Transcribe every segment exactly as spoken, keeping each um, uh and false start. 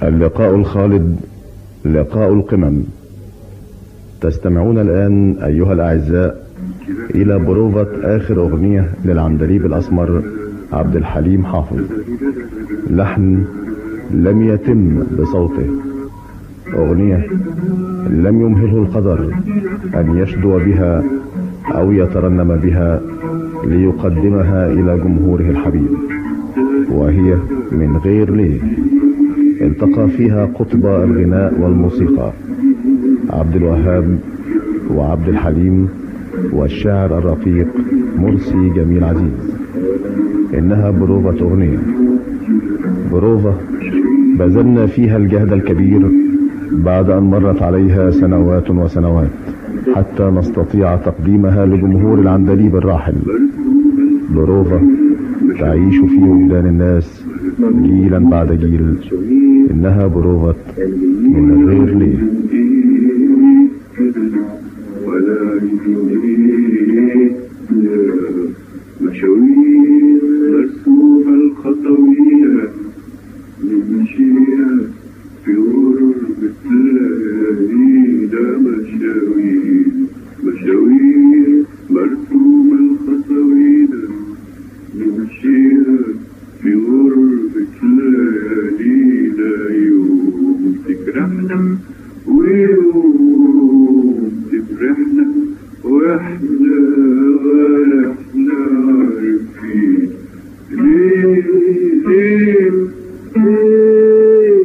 اللقاء الخالد لقاء القمم. تستمعون الآن أيها الأعزاء إلى بروفة آخر أغنية للعندليب الأسمر عبد الحليم حافظ، لحن لم يتم بصوته، أغنية لم يمهله القدر أن يشدو بها أو يترنم بها ليقدمها إلى جمهوره الحبيب، وهي من غير ليه. التقى فيها قطب الغناء والموسيقى عبد الوهاب وعبد الحليم والشاعر الرقيق مرسي جميل عزيز. إنها بروفة أغنية، بروفة بذلنا فيها الجهد الكبير بعد أن مرت عليها سنوات وسنوات حتى نستطيع تقديمها لجمهور العندليب الراحل. بروفة تعيش في وجدان الناس جيلا بعد جيل. إنها بروفة من غير ليه. مشاوير مرسومة الخطوية نمشيها في غربة الليالي. مشاوير مشاوير مرسومة الخطوية نمشيها في غربة الليالي. يوم تجرحنا ويوم تفرحنا واحنا ولا احنا عارفين ليه ليه ليه.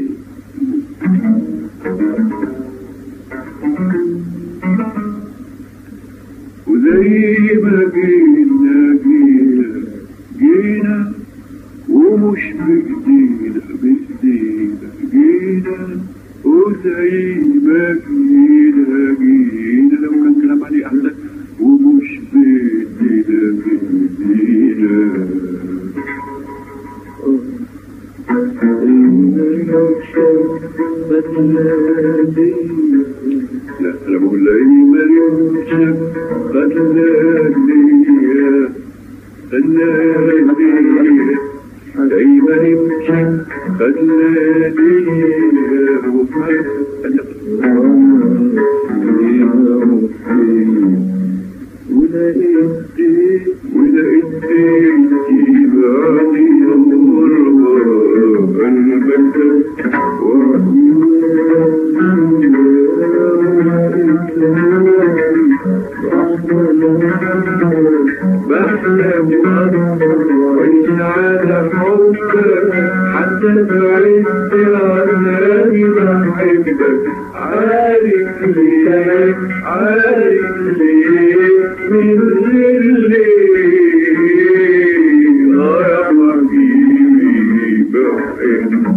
وزي ما جينا جينا جينا ومش بإيدينا بإيدينا جينا. وزي ما جينا جينا لو كان كلام عليه أحسن ومش بإيدينا بإيدينا. لا أنا بقول لها ما يمشك خلاني خلاني دايما يمشك خلاني ولقيت ولقيت بيتي بعدي الغربة قلبك بحلم وإن على حبك حتى بعدت عناني بحبك. عارف ليه عارف ليه من غير ليه يا حبيبي بحبك.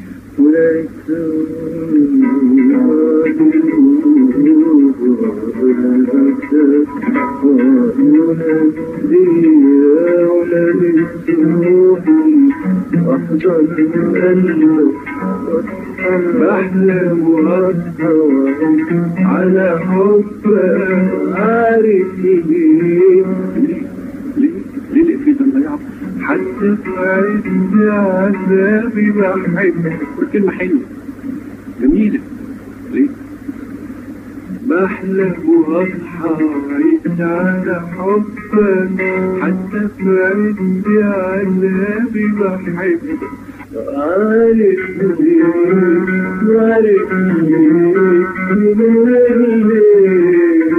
بحلم وأسهر على حبك. عارف ليه ليه ليه في ضياع حتى بعد عذابي بحبك. والكلمة حلوة جميلة ليه. بحلم وأصحى عيد على حبك حتى بعد عذابي بحبك. عارف ليه عارف ليه من ليه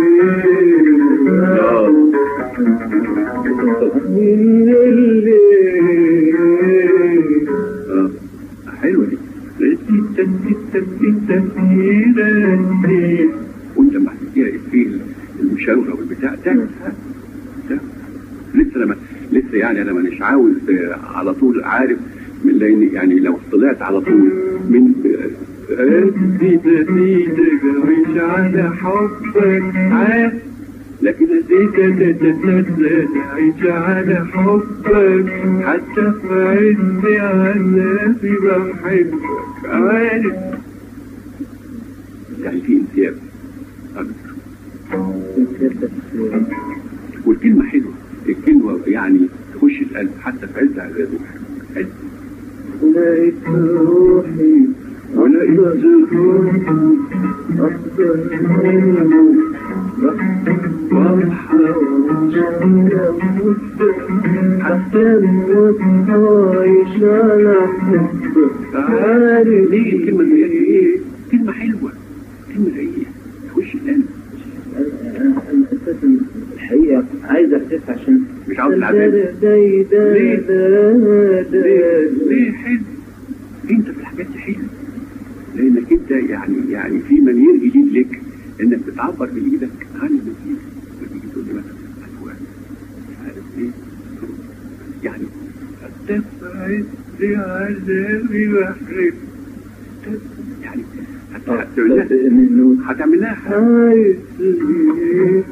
من ليه. حلوة دي. رسيتا ستا ستا ستا وانت ما حكيها في المشاورة والبتاع ده لسه لما لسه يعني انا مش عاوز على طول عارف من لان يعني لو طلعت على طول من زيد زيد مش على حبك لكن زيد زيد عيش على حبك حتى في عزي عذابي بحبك. عارف يعني في انسياب والكلمة حلوة. الكلمة يعني تخش القلب حتى في عز عذابي بحبك. لقيت روحي حتى عايش على حبك عارف ليه الكلمة دي ايه؟ كلمة حلوة، كلمة زيها وش القلب. أنا أساسا الحقيقة عايز أحسس عشان مش عاوز العذاب. ليه؟ ليه؟ ليه حلو؟ أنت في الحاجات دي حلو لأنك أنت يعني يعني في منير جديد لك إنك بتعبر بإيدك عن المزيد. بتيجي تقول لي مثلا أيوه مش عارف إيه يعني هتفعل لي عذابي وأحرم يعني هتعملها عايز ليه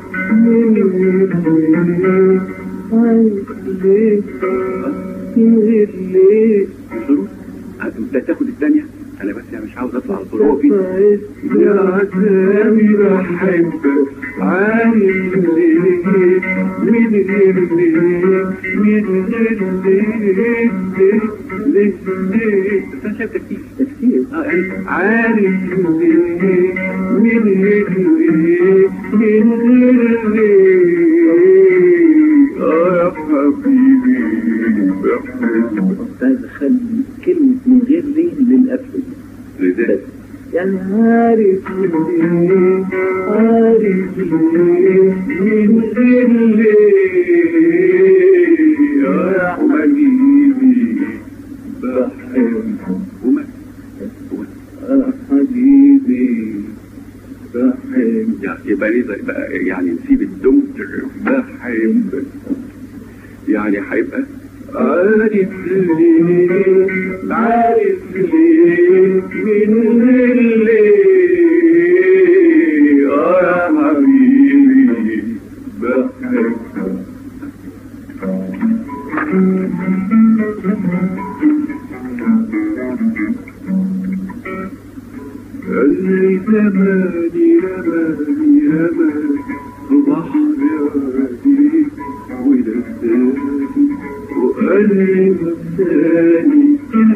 عايز ليه غير ليه انت تاخد الثانية. انا بس مش عاوز اطلع على طول. هو في يا عذابي بحبك عايز ليه من غير ليه من غير ليه ليه ليه بس انا شايف تفكير تفكير عارف ليه من غير ليه من غير ليه اه يا حبيبي بحبك. عايز اخلي كلمة من غير ليه للأفل لذلك يعني عارف ليه عارف ليه من غير ليه يا حبيبي بحبك وما يا حبيبي بحبك. يبقى يعني نسيب الدمتر بحبك يعني هيبقى عارف ليه عارف ليه من غير ليه يا حبيبي بحبك. اللي زماني رماني رماني بحر عادي ولساني وقلبي مساني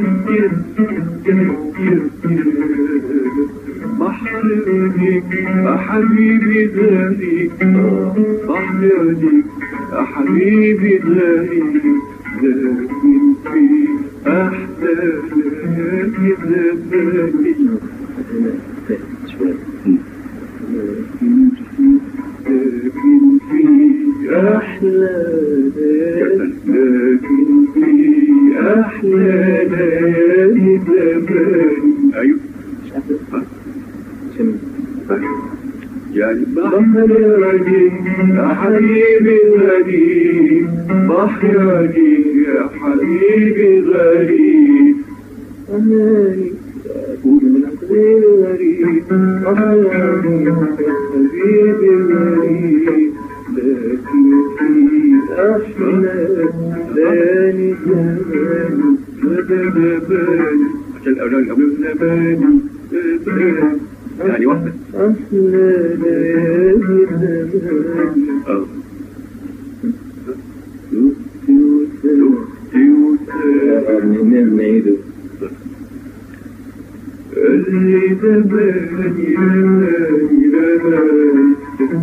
بحر عينيك يا حبيبي غالي بحر عينيك يا حبيبي غالي لكن في أحلى ليالي زماني لكن في أحلى لكن في أحلى ليالي زماني. أيوه يعني بحر عينيك يا حبيبي غالي بحر عينيك يا حبيبي غالي أماني أقول من غير غريب بحر عينيك يا حبيبي غالي لكن في أحلى ليالي زماني زماني عشان الأولاد الأولاد زماني زماني يعني واحدة أحلى ليالي زماني اه نعيده اللي زماني رماني رماني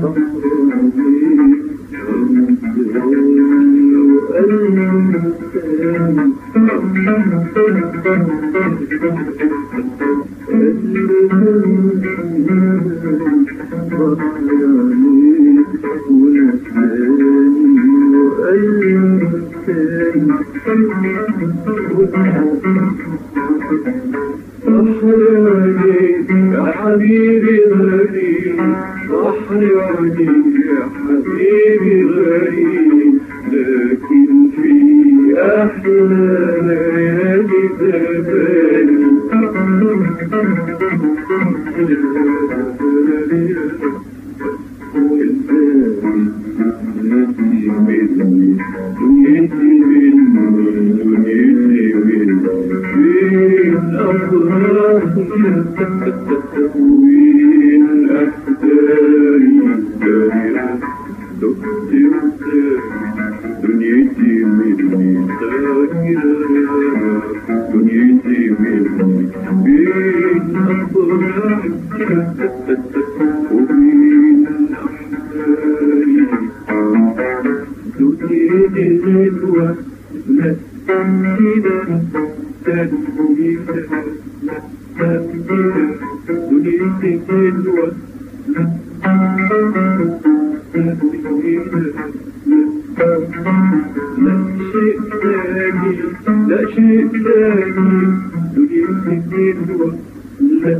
يا حبيبي غالي بحر عينيك يا حبيبي غالي لكن في أحلى ليالي زماني دنيتي مني دنيتي مني أفراح وبين الأحزان دنيتي حلوة لا كده تدخلي لا كده دنيتي حلوة لا تدخلي لا شيء ثاني لا شيء ثاني دنيتي حلوة لا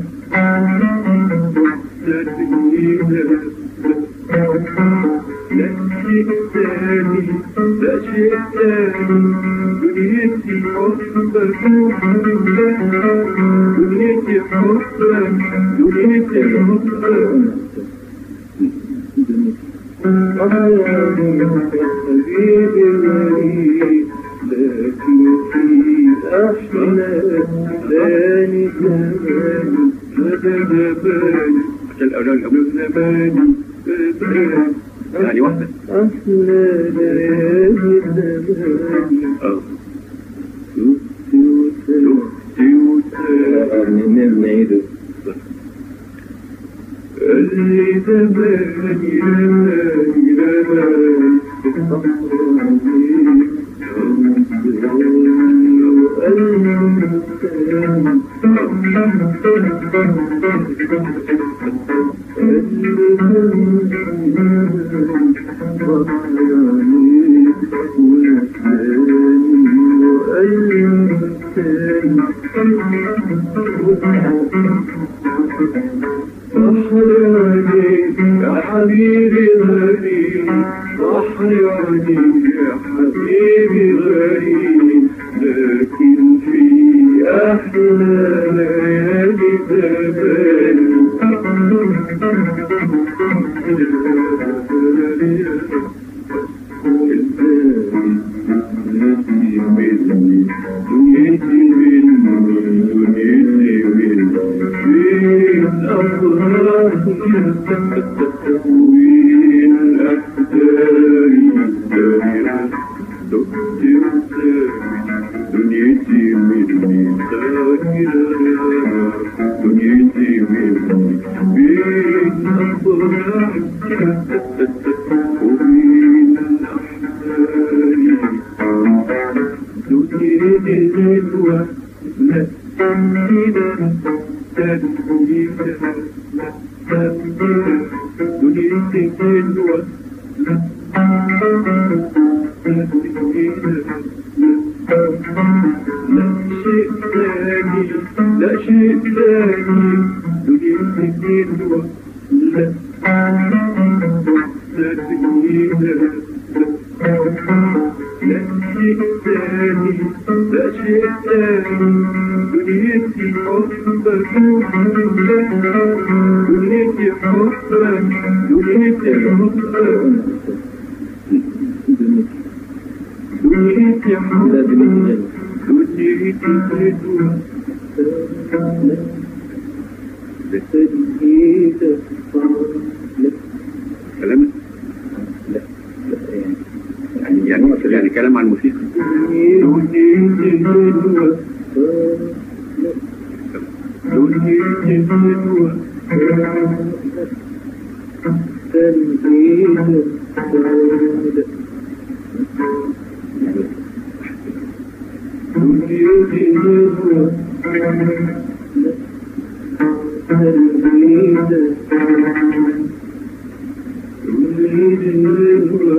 تدخلي لا شيء ثاني لا شيء ثاني دنيتي حبك دنيتي حبك دنيتي حبك حبيبي غريب لكن في أحلام ثاني زمان مدى زماني عشان الأولاد قبل زماني يعني واحدة أحلى ليالي زماني اه شفتي وسامي نعيده اللي زماني رماني رماني يا حبيبي غريب صحياني يا حبيبي غريب لكن في أحلى ليالي زماني دنيتي مني دنيتي مني فين أفراح وين أحزاني دائرة دنيتي دنيتي مني دائرة دنيتي مني فين أفراح وين أحزاني دنيتي حلوة لا كده تدخلي لا كده دنيتي حلوة لا تدخلي لا شيء ثاني لا شيء ثاني دنيتي حلوة لا تدخلي لا شيء ثاني لا شيء ثاني دنيتي حبك دنيتي حبك دنيتي حبك دنيتي حبك دنيتي حلوة بتجيدك كلامك لا يعني يعني يعني كلام عن الموسيقى دنيتي حلوة دنيتي حلوة تنهيدك دنيتي حلوة تنهيدك دنيتي حلوة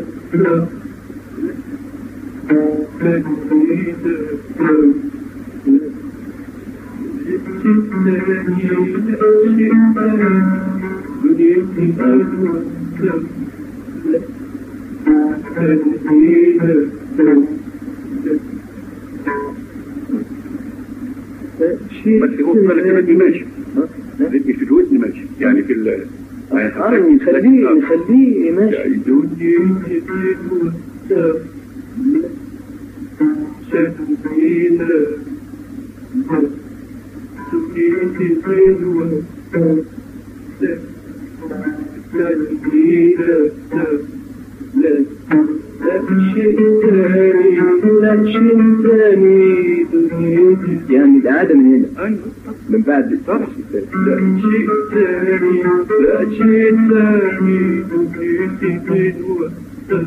بس هو في الريتم ماشي الريتم في الودن ماشي يعني في ال اه نخليه نخليه ماشي يعني الإعادة من هنا من بعد طبعا لا شيء ثاني لا شيء ثاني دنيتي حلوة لا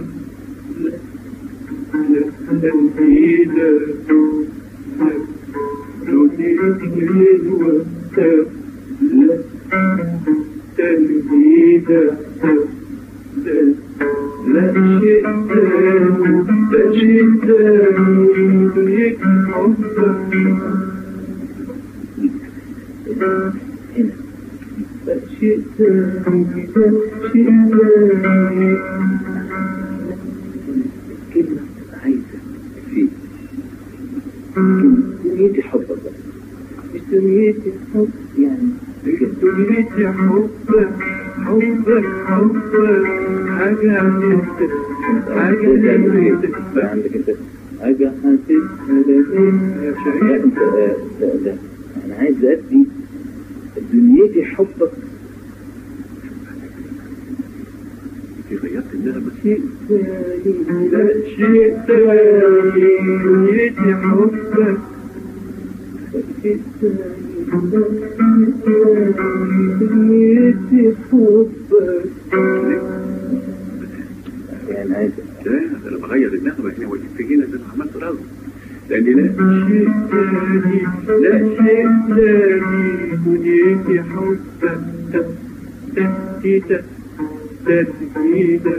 لا تنفيدة دنيتي حلوة لا تنفيدة لا لا شيء ثاني لا شيء ثاني دنيتي حبك هنا لا شيء ثاني لا شيء ثاني كلمة عايزة في كلمة دنيتي حبك مش دنيتي حب يعني دنيتي حبك حبك حبك حاجة عندك حاجة عندك عندك انت حاجة حاسسها لا انت لا لا انا عايز ادي دنيتي حبك انت غيرت النغمة شيء ثاني لا شيء ثاني دنيتي حبك شيء ثاني دنيتي حبك يعني عايز لا انا بغير النغمة هنا وفي هنا ده انا عملت رغم لأن لا شيء ثاني لا شيء ثاني دنيتي حبك تسديدة تسديدة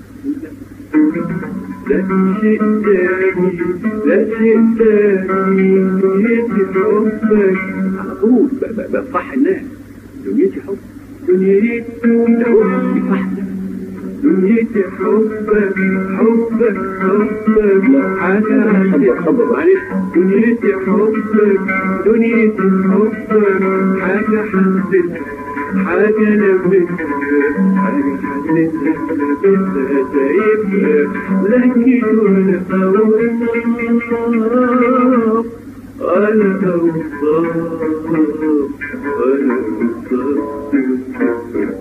لا شيء ثاني لا شيء ثاني دنيتي حبك على طول بصح الناس دنيتي حب دنيتي بصح دنيتي حبك حبك حبك حاجة عندك معلش دنيتي حبك دنيتي حبك حاجة حسيتها حاجة لمستها حاجة حسيتها لمستها سايبها لكن ولا أوصاف ولا أوصاف ولا أوصاف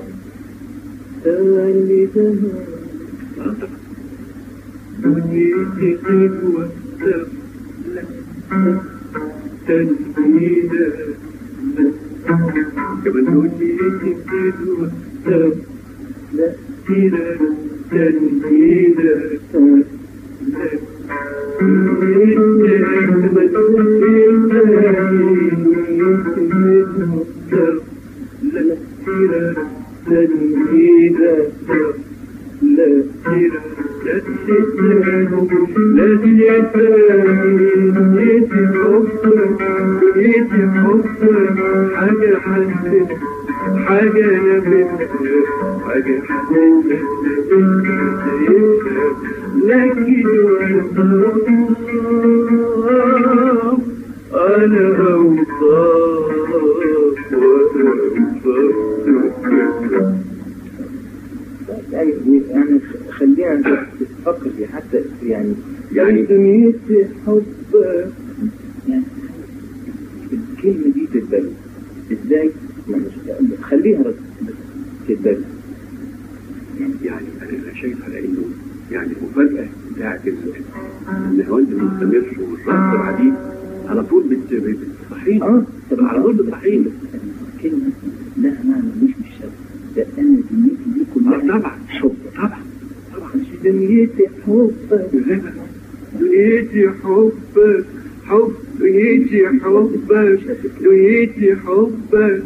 اللي ذهب دنيتي حلوة تنفيدة كمان دنيتي حلوة لا تنفيدة تنفيدة تنفيذا لا تيرا لا تيرا لا تيرا دنيتي حبك دنيتي حبك حاجة حسيت حاجة لمستها حاجة حسيت لمستها لكن أنا أوصاف يعني يعني خلينا تفكر في حتى يعني يعني دنيتي حب يعني الكلمة دي تتبلد ازاي؟ خليها تتبلد يعني أنا شايف على إنه يعني المفاجأة بتاعت النهاوند المستمر والرقص بعدين على طول بتصحيني اه على طول بتصحيني كلمة لها معنى مش بالشرط ده أنا دنيتي دي كلها طبعا حب طبعا طبعا مش دنيتي حب دنيتي حبك حب دنيتي حبك دنيتي حبك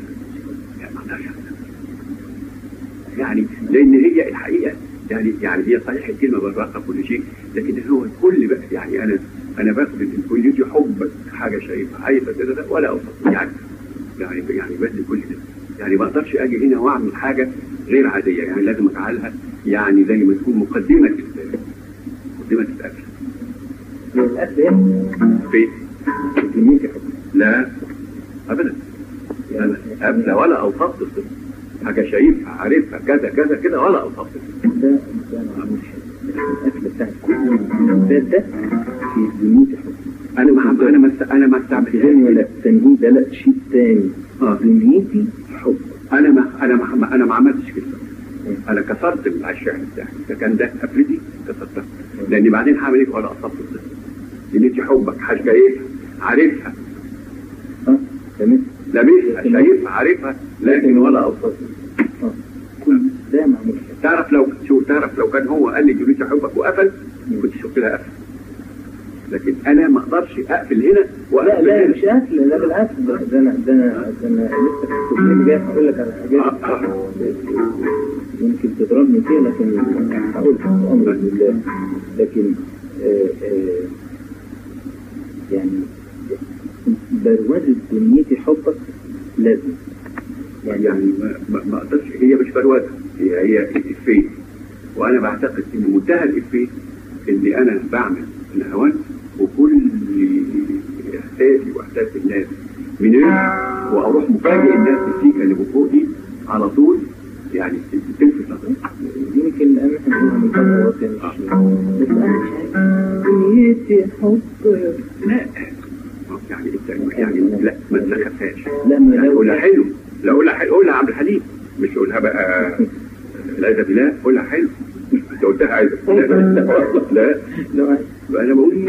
يعني لأن هي الحقيقة يعني يعني هي صحيح الكلمة بالرقة كل شيء لكن هو الكل بقى يعني أنا أنا باخد دنيتي حبك حاجة شايفها عايزة كده ولا أوصف يعني يعني يعني بدي كل ده يعني ما اقدرش اجي هنا واعمل حاجه غير عاديه يعني لازم اجعلها يعني زي ما تكون مقدمه مقدمه الاكل. الاكل في دنيتي حب لا ابدا لا ابدا ولا اوصفت الصفه حاجه شايفها عارفها كذا كذا كده ولا اوصفت ده ده مش الاكل بتاع كل ده ده في دنيتي حب انا ما انا ما انا ما استعملتهاش ولا تنجيم ده لا شيء ثاني اه دنيتي حب انا ما انا ما انا ما عملتش كده انا كسرت الشعر بتاعي اذا كان ده افريدي كسرتها لان بعدين هعمل ايه ولا اصفت دنيتي حبك حاجه ايه عارفها اه تمام لابسها شايفها عارفها لكن ولا أوصف. كل ده معمول. تعرف لو شو تعرف لو كان هو قال لي جريت أحبك وقفل كنت شفت لها قفل، لكن أنا ما أقدرش أقفل هنا لا لا مش قفل، لا بالعكس، ده أنا ده أنا ده أنا لسه في التسليم جاي هقول لك على حاجات يمكن تضربني فيها، لكن هقول لك أمر بالله. لكن آآ آآ يعني بروزة دنيتي حبك لازم يعني, يعني ما ما اقدرش، هي مش بروزة، هي هي الإفيه، وأنا بعتقد إن منتهى الإفيه إني أنا بعمل الهوان وكل إحساسي وإحساس الناس من إيه، وأروح مفاجئ الناس بالسيكة اللي فوق دي على طول، يعني تلفت نظري. يمكن أنا أقولها من فترة مش بس أنا مش عارف دنيتي حبك. لا يعني انت يعني لا ما تخافهاش، لا ما يعني قولها حلو، لا قولها حلو، قولها عبد الحليم، مش قولها بقى العياذ بالله، قولها حلو. انت قلتها عايزة لا لا لا لا انا بقول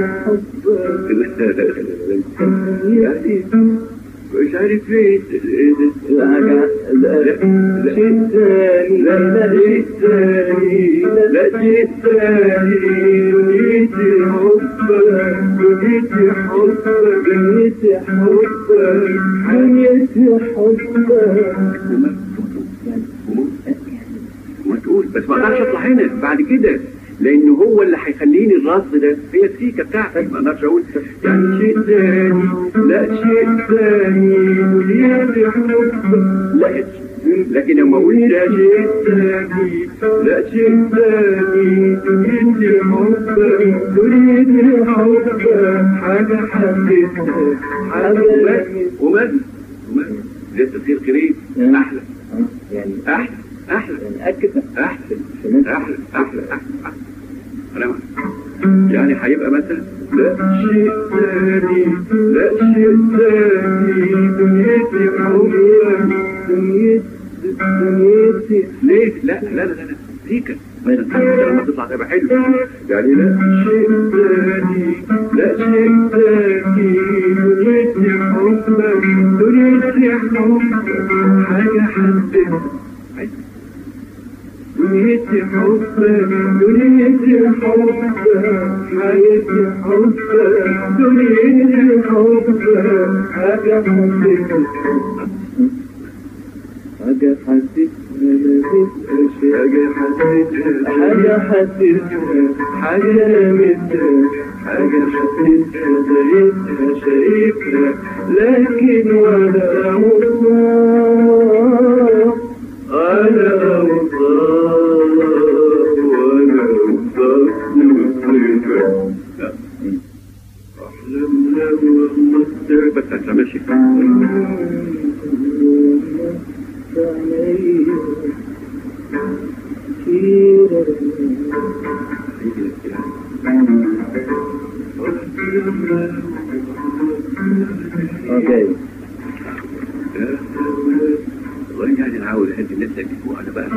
يعني مش عارف ليه لا لا شيء ثاني لا شيء ثاني لا شيء ثاني بنيتي حبك بنيتي حبك بنيتي حبك بنيتي حبك وما تقول بس ما اقدرش اطلع هنا بعد كده، لانه هو اللي هيخليني الرصد ده هي السيكه بتاعتي، ما اقدرش اقول يعني شيء ثاني لا شيء ثاني بنيتي حبك لا، لكن لما اقول لا شيء ثاني لا شيء ثاني بنيتي حبك بنيتي حبك حاجه حبيتها حاجه ومن ومن لسه تصير قريب احلى يعني احلى احلى أكد احلى احلى احلى احلى انا يعني هيبقى مثلا لا شيء ثاني لا شيء ثاني دنيتي حبك دنيتي دنيتي ليه لا لا لا لا سيكا لما تطلع تبقى حلو يعني لا شيء ثاني لا شيء ثاني دنيتي حبك دنيتي حبك حاجة حبيتها دنيتي حبك دنيتي حبك حياتي حبك دنيتي حبك حاجة حبيتها حاجة حسيتها حاجة حسيتها حاجة حسيتها حاجة لمستها حاجة حسيتها زيتها شايفها لكن ولا أوصاف أنا أوصاف وأنا أوصاف نوصفك أحلم لو مصدر بس أنت ماشي اوكي والله يعني نعاود هذه الناس اللي وانا بقى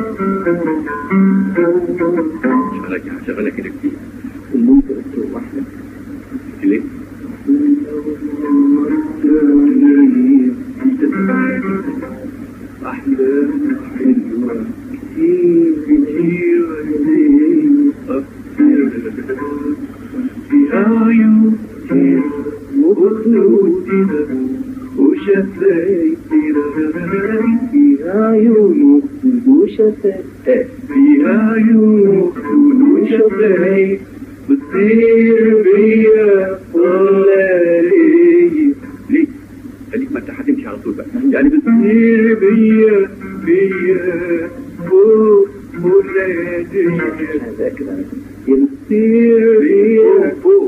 شغلك شغلك كده كتير ممكن تكون واحدة ليه؟ أحلام حلوة كتير كتير في عيون كتير وخدودنا وشفايفنا في عيون وشفايفنا في عيون وشفايفنا بتصير بيا ولا ليه ليه؟ خليك ما انت هتمشي على طول بقى يعني بتصير بيا بيا فوق ولا هذا كده بتصير بيا فوق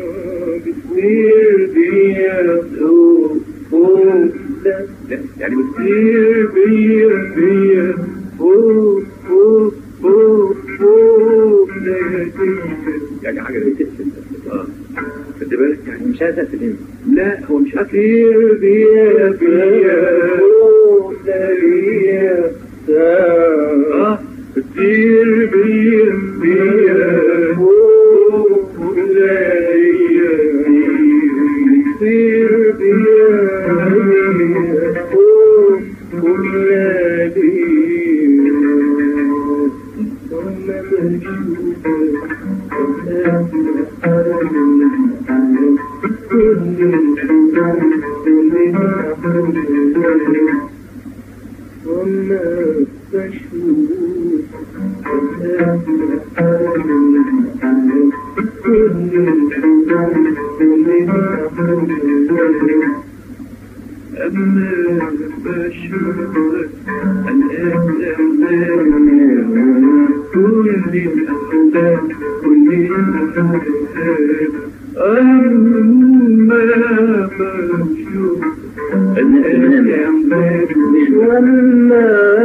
بتصير بيا فوق فوق لا يعني بتصير بيا بيا فوق فوق فوق فوق يعني حاجة زي كده اه خد بالك يعني مش عايز أفهم لا هو مش أكير بيا بيا فوق بيا اه كتير بيا بيا فوق بيا كتير بيا وما بشوف أما بشوفك الأحلام كل الأحلام كل الأحلام أما بشوفك الأحلام وما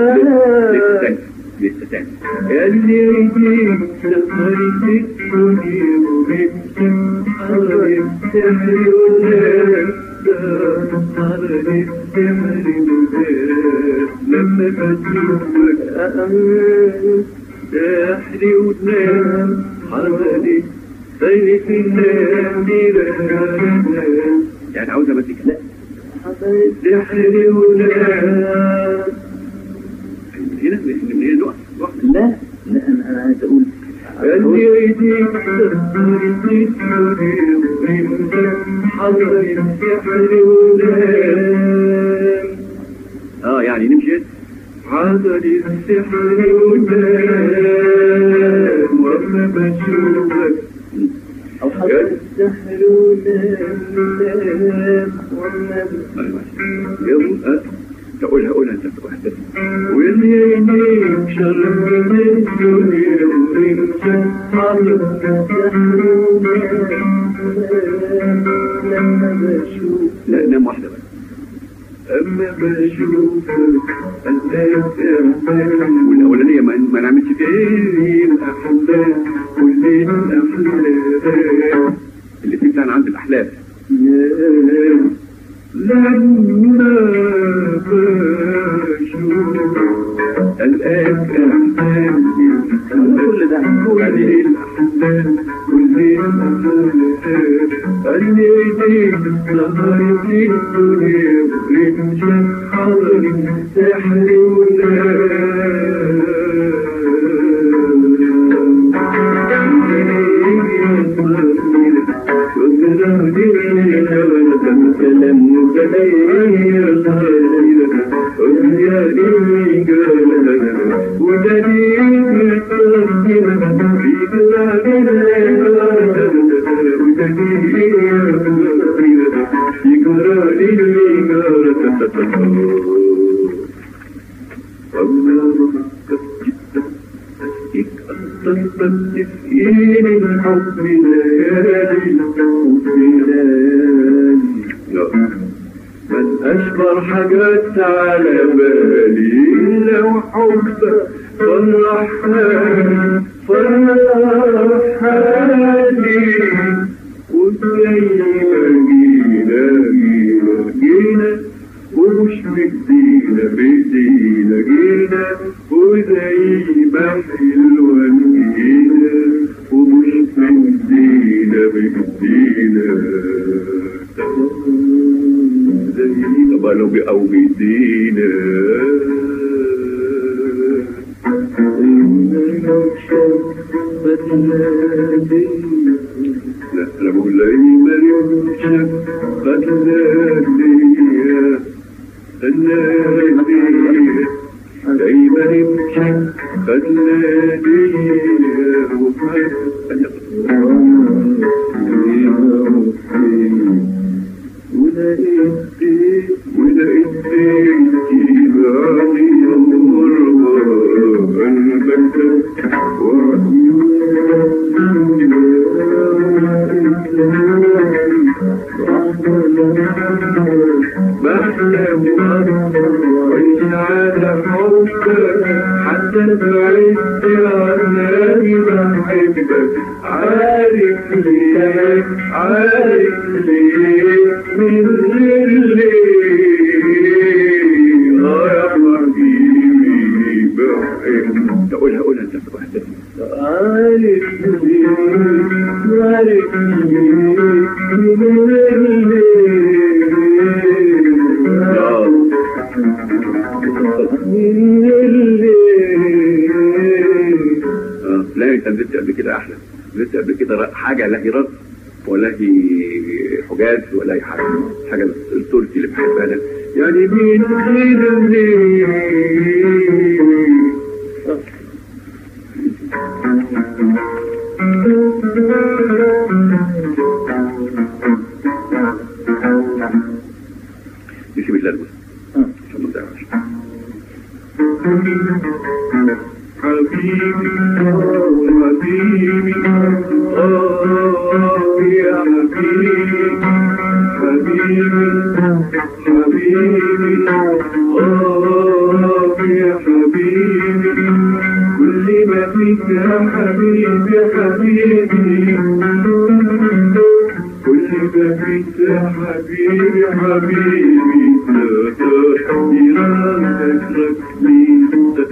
لسه تاني اللي يجيب سفرت الدنيا وبنت حرم سحر ودار حرم سحر ودار لما بشوفك أأمن سحر ودار حرم سحر ودار يعني عاوزة بس كده حرم سحر ودار هنا من هنا نقف نقف لا لا انا انا عايز اقول اللي يديك تسرد الدنيا وانت حضر السحر ودام اه يعني نمشي حضر السحر ودام وما بشوفك او حضر السحر ودام وما يلا تقولها قولها انت وحدك واللي يجيب شر من الدنيا وانت حاضر لما بشوف لا نام واحدة بقى اما بشوفك الأحلام والاولانية ما, ما نعملش فيها ايه الأحلام كل الأحلام اللي فيه كان عند الاحلام لما بشوف الأحلام كل ده كل الأحلام كل الأحلام اللي يديك سهرت الدنيا ورمشة حضر سحر تسئين الحب ليالي من أشبر حاجات على بالي لو حبك فرح حالي فرح حالي وزي ما جينا جينا جينا ومش بإيدينا بإيدينا جينا وزي ما حلوة جينا ومش بإيدينا بإيدينا زي ما لو أو بإيدينا لا أنا بقول لي ما يمشي بدلالية بدلالية دايما يمشي بدلالية ولقيت ولقيت بعدي غربة قلبك بحلم وعيش على حبك حتى بعدت عناني بحبك عارف ليه عارف ليه من غير ليه اه يا حبيبي بحبك تقولها قولها انت وحدك عارف ليه عارف ليه من غير ليه لا انت نزلت قبل كده احلى نزلت قبل كده حاجه لا هي رقص ولا هي حجاز ولا هي حاجه حاجه التركي اللي بحبها انا يعني من غير ليه نسيب اللازمة عشان ما نضيعش. حبيبي حبيبي آه يا حبيبي حبيبي حبيبي آه يا حبيبي كل ما فيك يا حبيبي حبيبي كل ما فيك يا حبيبي حبيبي إرادتك ركبي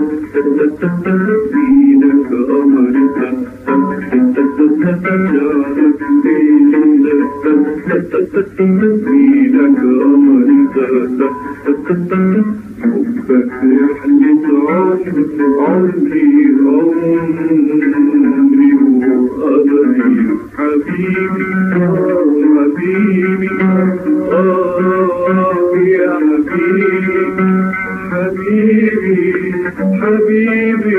بيدك أمرك بيدك أمرك حبك رحلة عمري عمري وقدري حبيبي حبيبي آه يا حبيبي حبيبي حبيبي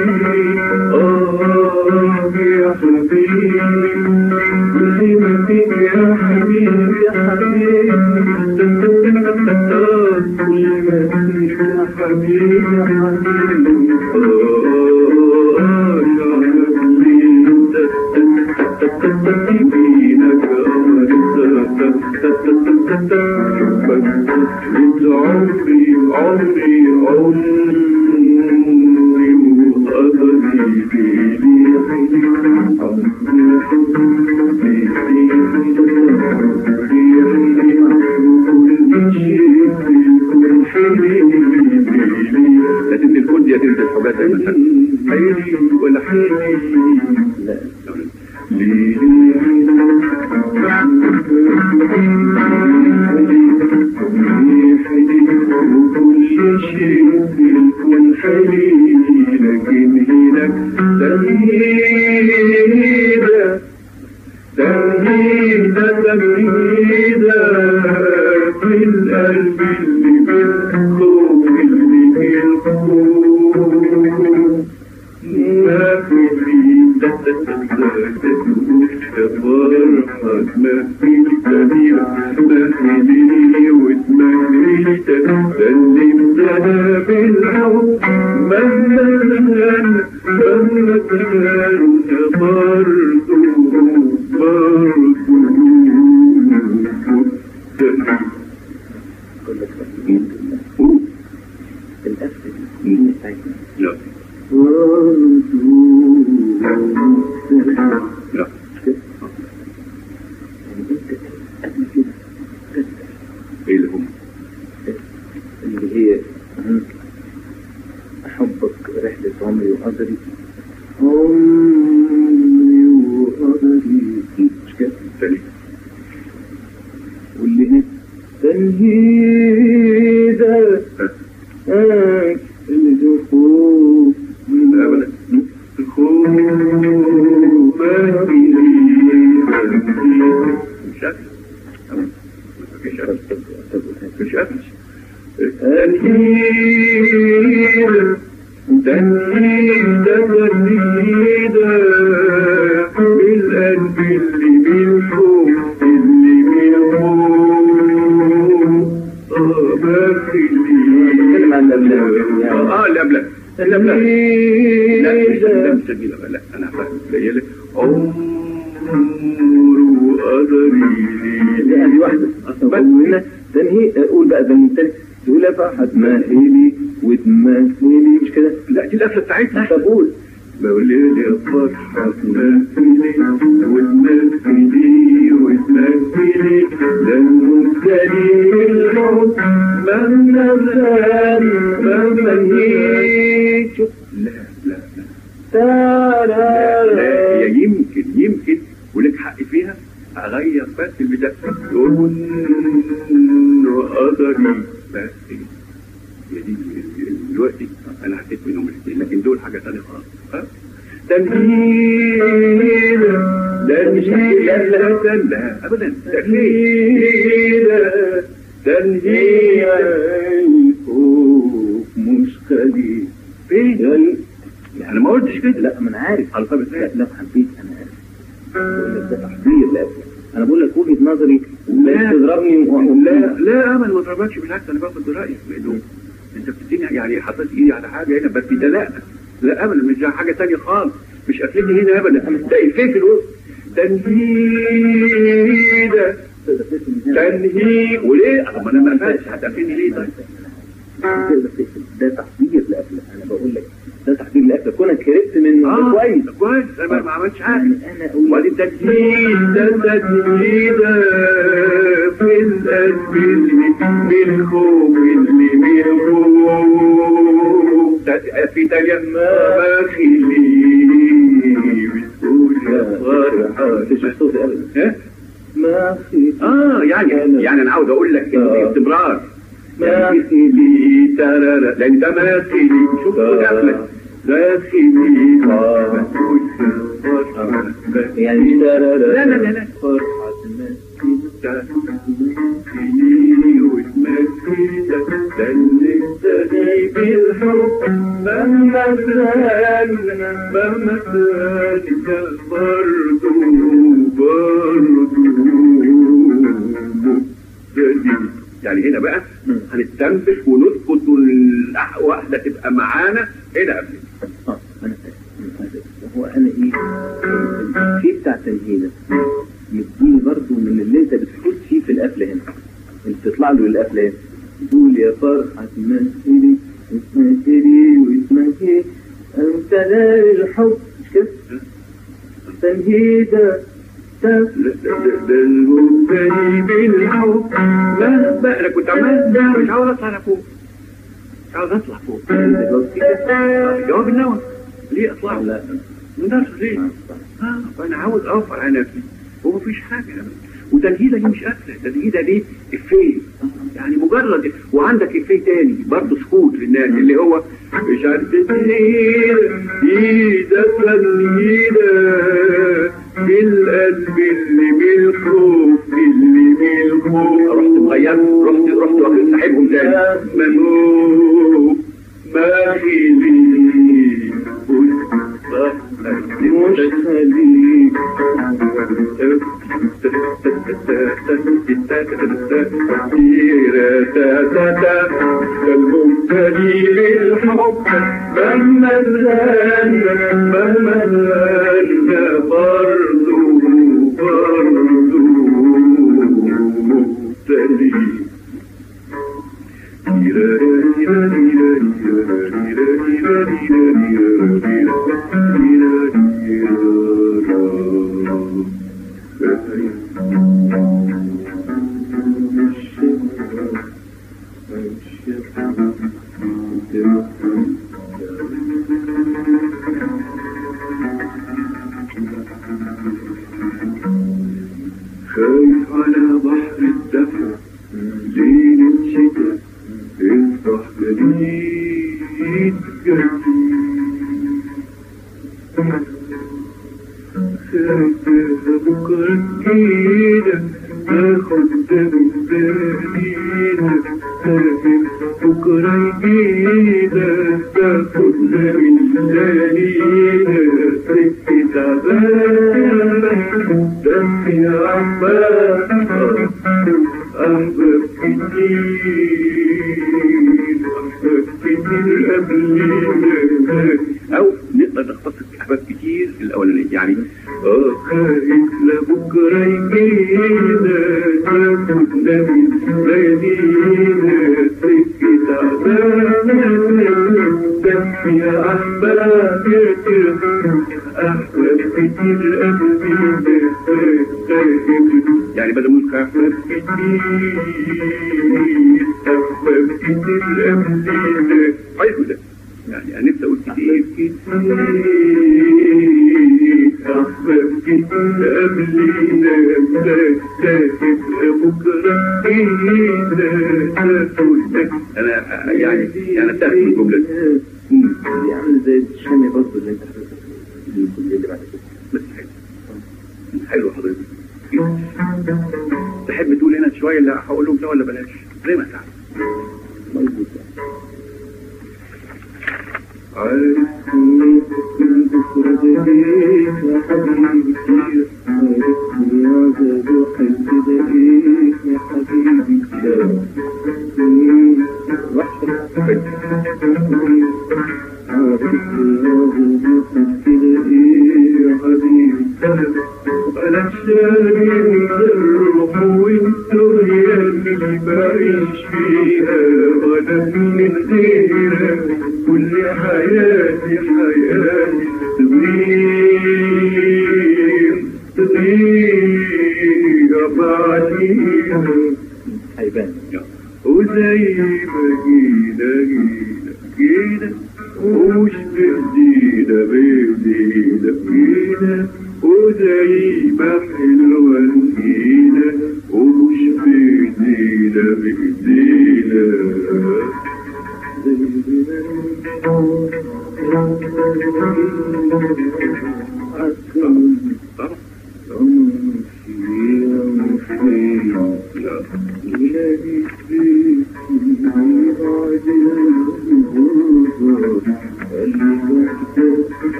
آه يا حبيبي كل ما فيك يا حبيبي حبيبي كل ما فيك يا حبيبي حبيبي آه يا حبيبي بينك أمرك عمري عمري عمري وقدري بيلي لكن الكل دي هتنزل حاجات مثلا حيلي ولا حيلي لا ليلي وكل شيء يكون حلي لكن هناك تمهيدة تمهيدة تمهيدة في القلب اللي بالقلوب اللي بالقلوب ما في ليدة تتزاكتوش فرحك ما في كبير ما في لي وتمهيدك سلمتها بالحب مهما كان مهما كان برضو برضو الأسد من ساكن لا لا ايه اللي هم اللي هي أحبك رحلة عمري وقدري عمري وقدري مش كده تاني واللي هنا تنهيدة اللي دخول ابدا الخوف ما في مش قادر مش قادر مش قادر تنهيدة تنهيدة تنهيدة بالقلب اللي بالحب اللي بالحب اه ما في نتكلم عن الأبلاد اه الأبلاد الأبلاد لا مش لا مش سجيلة لا أنا فاهم ليلة عمر وقدري دي هذه واحدة هنا تنهي أقول بقى ده من تاني تقولها بقى هتمهلي وتمثلي مش كده لا دي القفلة بتاعتنا طب قول بقول يا فرحة تمثلي وتمثلي وتمثلي للمبتلي الحب مهما زال مهما هيك لا لا لا لا لا هي يمكن يمكن ولك حق فيها اغير بس البداية تقول وقدري بس هي دي دلوقتي انا حسيت منهم الاثنين لكن دول حاجه ثانيه خالص ها تنهيد لا مش لا لا لا ابدا تنهيد تنهيد الخوف مش خليل فين؟ انا ما قلتش كده. لا ما انا عارف. على طب لا لو حبيت انا عارف. بقول لك ده تحضير لأبلة. انا بقول لك وجهة نظري. لا تضربني لا لا امل ما تضربكش، بالعكس انا باخد برايك. انت بتديني يعني حطيت ايدي على حاجه هنا بس ده لا لا ابدا مش حاجه ثانيه خالص، مش قافلني هنا ابدا. ده فين في الوسط تنهيده تنهيد وليه؟ طب انا ما فاتش هتقفلني ليه طيب؟ تقدر تقفل. ده تحضير لأبلة. انا بقول لك ده تحضير لأبلة كونك هربت منه. آه كويس كويس انا ما عملتش حاجه. يعني انا اقول وادي التنهيد ده تنهيد في القلب اللي بالخوف اللي بالخوف في تجمع خلي بتقول يا فرحه مش صوتي ابدا. ما في اه يعني يعني انا عاوز اقول لك باستمرار ماخلي ترى لان ده ماخلي شوف قبلك داخلي ما تقولش يعني مش لا لا لا لا فرحة تنهيدي وتمثيلة تنهيدي بالحب مهما سأل مهما سأل برضو برضو مبتدئ. يعني هنا بقى هنستنبش ونسكت واحدة تبقى معانا هنا قبل. اه انا فاهم. هو انا ايه في بتاع تنهيدة يديني برضو من اللي انت بتحس فيه في القفلة هنا. انت تطلع له القفلة هنا تقول يا فرحة تمثلي وتمثلي وتمثلي انت لا الحب مش كده؟ تنهيدة ده المبتدئ بالحب لا بقى انا كنت عمال ده مش عاوز اطلع فوق، مش عاوز اطلع فوق. جواب النوى ليه اطلع؟ لا مدرس ليه؟ اه فانا عاوز اوفر على نفسي ومفيش حاجه. وتنهيده دي مش قفله، تنهيده دي افيه يعني مجرد. وعندك افيه تاني برضه سكوت للناس اللي هو مش عارف تنهيده ايده تنهيده بالقلب اللي بالخوف اللي بالخوف. رحت مغير رحت رحت واخد صاحبهم تاني ممنوع ما خلي مش خليك المبتدئ بالحب مهما زال مهما زال برضو برضو مبتدئ. خايف على بحر الدفا ليلة شتاء افتح جديد جديد خايف بكرة جديدة تاخد من بالينا خايف بكرة جديدة تاخد من بالينا سكة تعبانة دمي عمال أحباب كتير أحباب كتير قبلينا أو نقدر نختصر أحباب كتير الأولانية يعني آه خايف لبكرة يجينا تاخدنا من ليالينا سكة تعبانة دمي أحباب كتير أحباب كتير قبلينا يعني بدل ملك أحباب كتير أحباب كتير قبلينا حلو ده يعني أنا نفسي أقول كتير كتير أحباب كتير قبلينا تاخد بكرة إينا أنا يعني أنا أتاخد من الجملة دي عامل زي الشامي برضه اللي أنت حضرتك الجملة اللي بعد كده. بس حلو حلو حضرتك. تحب تقول هنا شوية اللي هقولهم ده ولا بلاش؟ زي ما تعرف. مظبوط. عرفتني البكرة دقيق يا حبيبي كتير، عرفتني عذاب وحب دقيق يا حبيبي كتير. وحشة عرفتني عذاب وحب دقيق يا حبيبي كتير. أنا شاري الروح والدنيا اللي بعيش فيها، وأنا من غيرك كل حياتي حياتي تغير تغير بعديها. هيبان وزي ما جينا جينا جينا ومش بإيدينا بإيدينا جينا، وزي ما حلوة جينا ومش بإيدينا بإيدينا.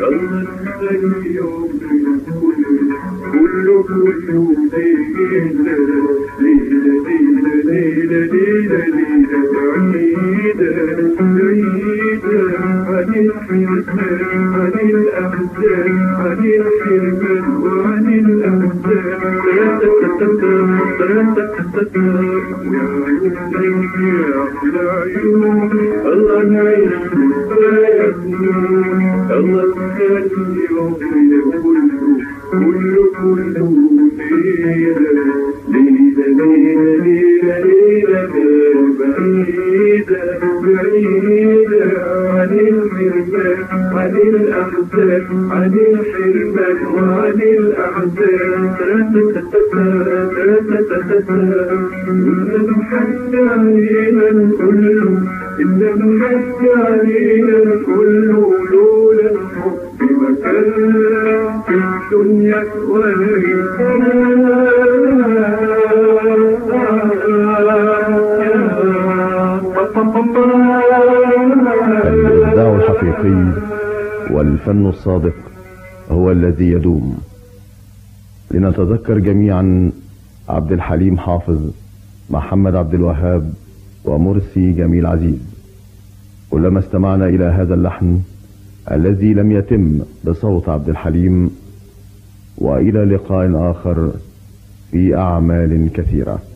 الإبداع الحقيقي والفن الصادق هو الذي يدوم. لنتذكر جميعا عبد الحليم حافظ، محمد عبد الوهاب، ومرسي جميل عزيز. كلما استمعنا إلى هذا اللحن الذي لم يتم بصوت عبد الحليم، وإلى لقاء آخر في أعمال كثيرة.